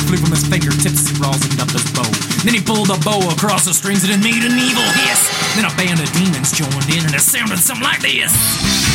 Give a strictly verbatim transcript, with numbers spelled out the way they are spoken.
flew from his fingertips, he rosined up his bow. Then he pulled the bow across the strings and it made an evil hiss. Then a band of demons joined in and it sounded something like this.